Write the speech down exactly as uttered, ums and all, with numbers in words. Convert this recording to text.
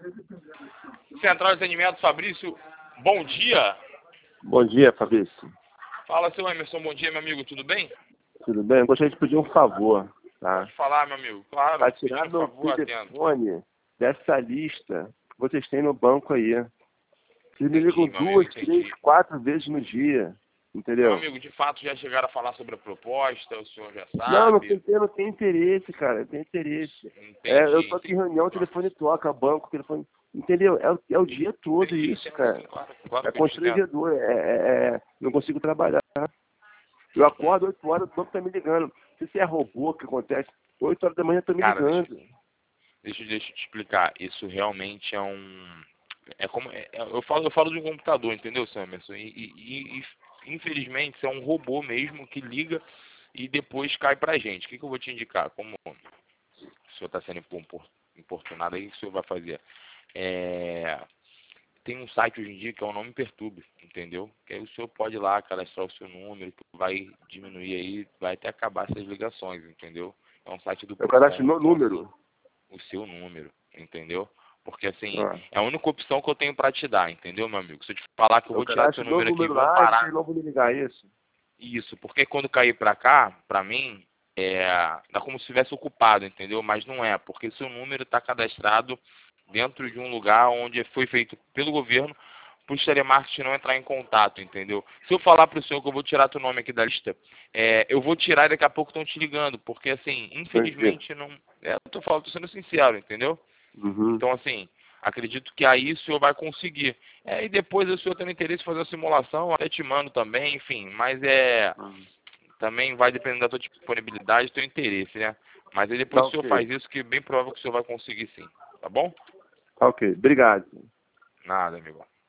Central de Atendimento, Fabrício, bom dia. Bom dia, Fabrício. Fala, seu Emerson, bom dia, meu amigo, tudo bem? Tudo bem? Eu gostaria de pedir um favor, tá? Pode falar, meu amigo, claro. Para tirar Pedindo meu favor, atendo. telefone dessa lista que vocês têm no banco aí. Vocês me ligam Entendi, meu duas, amigo, três, entendi. quatro vezes no dia, Meu entendeu? amigo, de fato já chegaram a falar sobre a proposta, o senhor já Não, não sabe. tem, eu não tenho interesse, cara, eu tenho interesse. É, eu Entendi, tô aqui em entendi. reunião, o telefone toca, banco, o telefone... Entendeu? É, o- é o dia todo Entendi, isso, entendo, cara. sim, claro, claro É que eu te entendo. constrangedor, é, é, é, não consigo trabalhar. Eu acordo oito horas, o banco tá me ligando. Não sei se é robô, o que acontece. oito horas da manhã tá me Cara, deixa, ligando. deixa, deixa eu te explicar. Isso realmente é um... É como, é- é- eu, falo, eu falo de um computador, entendeu, Samerson? E, e, e, e, infelizmente, isso é um robô mesmo que liga e depois cai pra gente. O que, que eu vou te indicar? Como o senhor está sendo impor- importunado aí, o que o senhor vai fazer? É, tem um site hoje em dia que é o Não Me Perturbe, entendeu? Que aí o senhor pode ir lá cadastrar o seu número, que vai diminuir aí, vai até acabar essas ligações, entendeu? É um site do Eu cadastro Procon, meu então assim, número. o seu número, entendeu? Porque assim, Ah. é a única opção que eu tenho pra te dar, entendeu, meu amigo? Se eu te falar que eu Eu vou tirar seu cadastro meu número aqui, número vão lá e parar vocês não vão me ligar, é isso? isso, porque quando cair pra cá, pra mim, é, dá como se estivesse ocupado, entendeu? Mas não é, porque seu número está cadastrado dentro de um lugar onde foi feito pelo governo para o telemarketing não entrar em contato, entendeu? Se eu falar para o senhor que eu vou tirar teu nome aqui da lista, é, eu vou tirar e daqui a pouco estão te ligando, porque assim, Entendi. infelizmente não... É, eu tô falando, tô sendo sincero, entendeu? Uhum. Então assim, acredito que aí o senhor vai conseguir. É, e depois o senhor tendo interesse em fazer a simulação, até te mando também, enfim, mas é... Hum. Também vai depender da tua disponibilidade e do teu interesse, né? Mas aí Tá depois o senhor ok. faz isso, que é bem provável que o senhor vai conseguir sim. Tá bom? Tá ok. Obrigado. Nada, amigo.